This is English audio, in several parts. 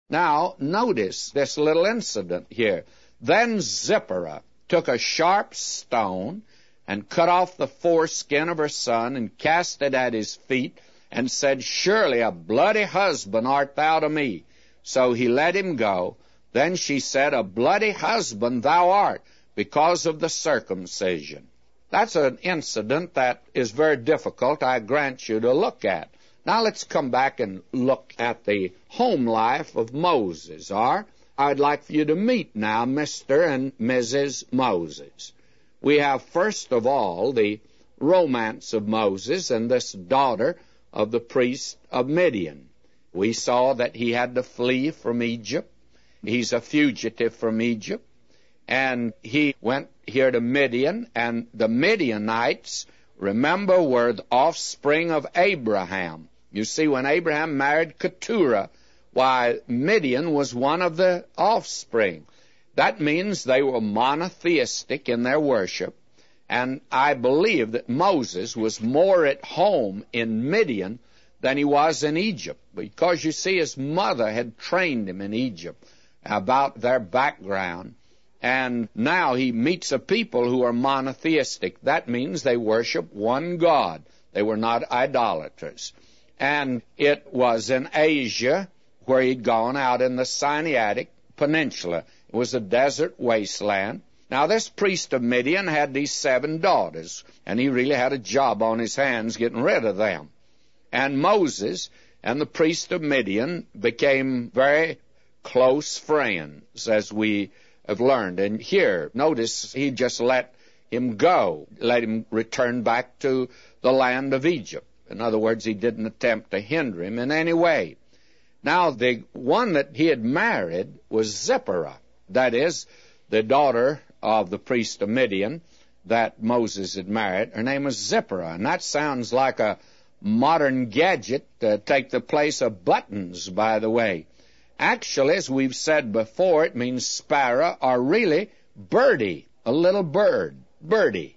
Now, notice this little incident here. Then Zipporah took a sharp stone and cut off the foreskin of her son and cast it at his feet and said, Surely a bloody husband art thou to me. So he let him go. Then she said, A bloody husband thou art, because of the circumcision. That's an incident that is very difficult, I grant you, to look at. Now let's come back and look at the home life of Moses. I'd like for you to meet now Mr. and Mrs. Moses. We have, first of all, the romance of Moses and this daughter of the priest of Midian. We saw that he had to flee from Egypt. He's a fugitive from Egypt. And he went here to Midian, and the Midianites, remember, were the offspring of Abraham. You see, when Abraham married Keturah, why, Midian was one of the offspring. That means they were monotheistic in their worship, and I believe that Moses was more at home in Midian than he was in Egypt, because, you see, his mother had trained him in Egypt about their background, and now he meets a people who are monotheistic. That means they worship one God. They were not idolaters. And it was in Asia where he'd gone, out in the Sinaitic Peninsula. It was a desert wasteland. Now, this priest of Midian had these 7 daughters, and he really had a job on his hands getting rid of them. And Moses and the priest of Midian became very close friends, as we have learned. And here, notice, he just let him go, let him return back to the land of Egypt. In other words, he didn't attempt to hinder him in any way. Now, the one that he had married was Zipporah, that is, the daughter of the priest of Midian that Moses had married. Her name was Zipporah, and that sounds like a modern gadget to take the place of buttons, by the way. Actually, as we've said before, it means sparrow, or really birdie, a little bird, birdie.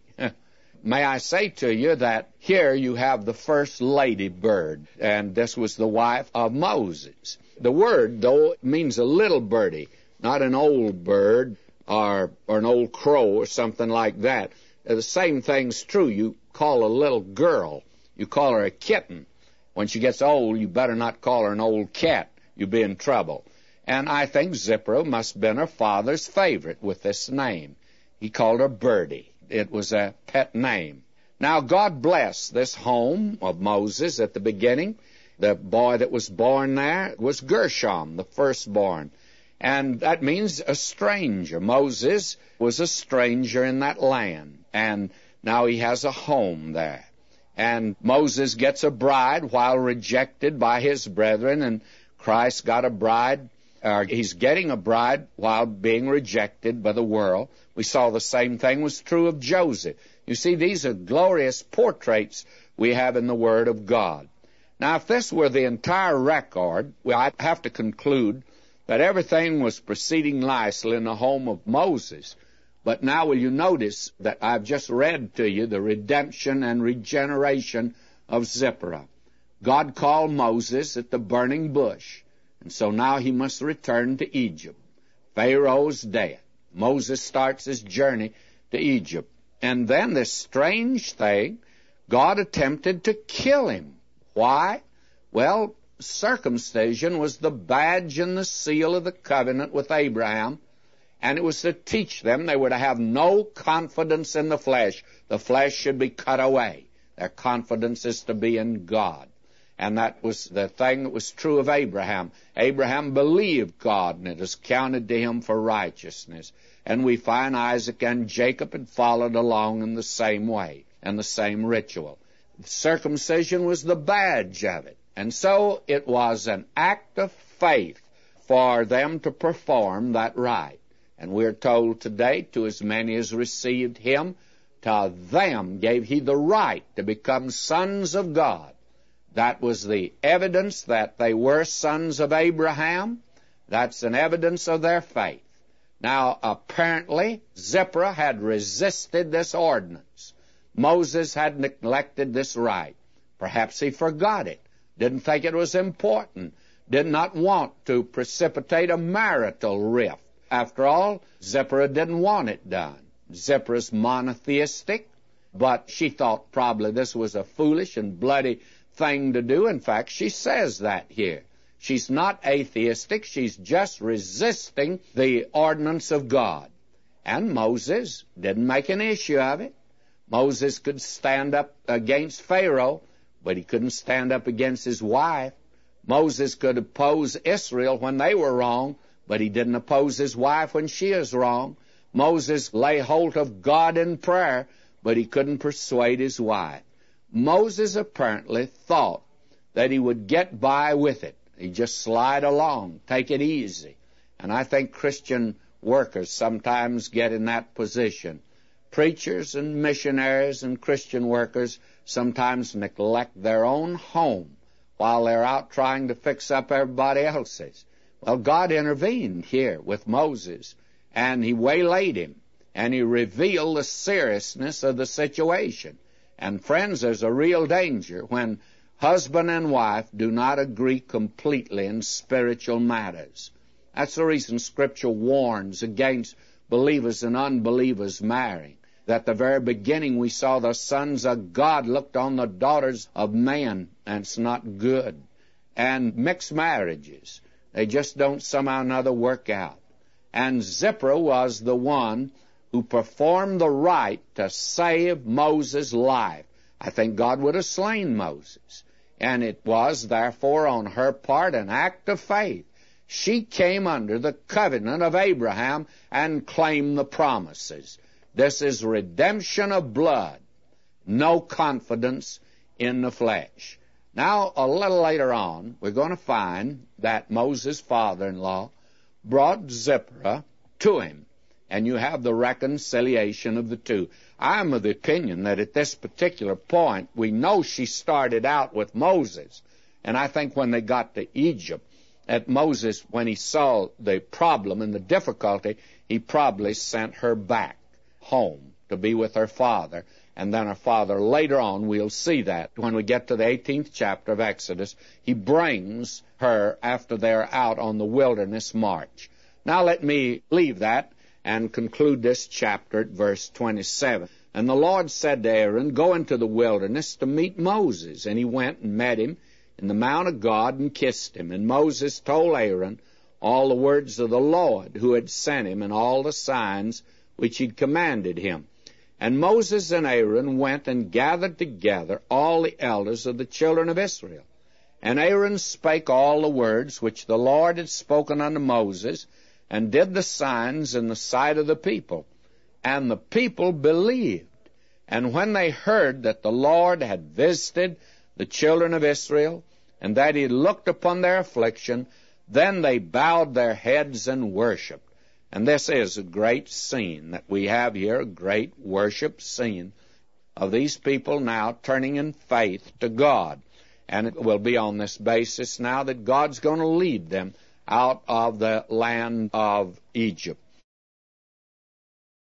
May I say to you that here you have the first lady bird, and this was the wife of Moses. The word, though, means a little birdie, not an old bird or an old crow or something like that. The same thing's true. You call a little girl, you call her a kitten. When she gets old, you better not call her an old cat. You'll be in trouble. And I think Zipporah must have been her father's favorite with this name. He called her Birdie. It was a pet name. Now, God blessed this home of Moses at the beginning. The boy that was born there was Gershom, the firstborn. And that means a stranger. Moses was a stranger in that land. And now he has a home there. And Moses gets a bride while rejected by his brethren, and Christ got a bride. He's getting a bride while being rejected by the world. We saw the same thing was true of Joseph. You see, these are glorious portraits we have in the Word of God. Now, if this were the entire record, I'd have to conclude that everything was proceeding nicely in the home of Moses. But now will you notice that I've just read to you the redemption and regeneration of Zipporah. God called Moses at the burning bush, and so now he must return to Egypt. Pharaoh's dead. Moses starts his journey to Egypt. And then this strange thing, God attempted to kill him. Why? Well, circumcision was the badge and the seal of the covenant with Abraham, and it was to teach them they were to have no confidence in the flesh. The flesh should be cut away. Their confidence is to be in God. And that was the thing that was true of Abraham. Abraham believed God, and it was counted to him for righteousness. And we find Isaac and Jacob had followed along in the same way and the same ritual. Circumcision was the badge of it. And so it was an act of faith for them to perform that rite. And we're told today, to as many as received him, to them gave he the right to become sons of God. That was the evidence that they were sons of Abraham. That's an evidence of their faith. Now, apparently, Zipporah had resisted this ordinance. Moses had neglected this rite. Perhaps he forgot it, didn't think it was important, did not want to precipitate a marital rift. After all, Zipporah didn't want it done. Zipporah's monotheistic, but she thought probably this was a foolish and bloody thing to do. In fact, she says that here. She's not atheistic. She's just resisting the ordinance of God. And Moses didn't make an issue of it. Moses could stand up against Pharaoh, but he couldn't stand up against his wife. Moses could oppose Israel when they were wrong, but he didn't oppose his wife when she is wrong. Moses lay hold of God in prayer, but he couldn't persuade his wife. Moses apparently thought that he would get by with it. He'd just slide along, take it easy. And I think Christian workers sometimes get in that position. Preachers and missionaries and Christian workers sometimes neglect their own home while they're out trying to fix up everybody else's. Well, God intervened here with Moses, and he waylaid him, and he revealed the seriousness of the situation. And friends, there's a real danger when husband and wife do not agree completely in spiritual matters. That's the reason Scripture warns against believers and unbelievers marrying. At the very beginning we saw the sons of God looked on the daughters of man, and it's not good. And mixed marriages, they just don't somehow or another work out. And Zipporah was the one who performed the rite to save Moses' life. I think God would have slain Moses. And it was, therefore, on her part an act of faith. She came under the covenant of Abraham and claimed the promises. This is redemption of blood, no confidence in the flesh. Now, a little later on, we're going to find that Moses' father-in-law brought Zipporah to him, and you have the reconciliation of the two. I'm of the opinion that at this particular point, we know she started out with Moses, and I think when they got to Egypt, at Moses, when he saw the problem and the difficulty, he probably sent her back home to be with her father. And then her father, later on, we'll see that when we get to the 18th chapter of Exodus, he brings her after they're out on the wilderness march. Now let me leave that and conclude this chapter at verse 27. And the Lord said to Aaron, go into the wilderness to meet Moses. And he went and met him in the mount of God and kissed him. And Moses told Aaron all the words of the Lord who had sent him and all the signs which he'd commanded him. And Moses and Aaron went and gathered together all the elders of the children of Israel. And Aaron spake all the words which the Lord had spoken unto Moses, and did the signs in the sight of the people. And the people believed. And when they heard that the Lord had visited the children of Israel, and that he looked upon their affliction, then they bowed their heads and worshipped. And this is a great scene that we have here, a great worship scene of these people now turning in faith to God. And it will be on this basis now that God's going to lead them out of the land of Egypt.